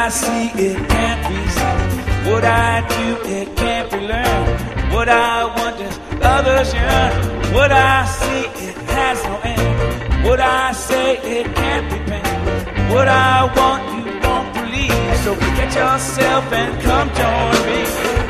I see, it can't be seen. What I do, it can't be learned. What I want is others yearn. What I see, it has no end. What I say, it can't be penned. What I want, you won't believe. So forget yourself and come join me.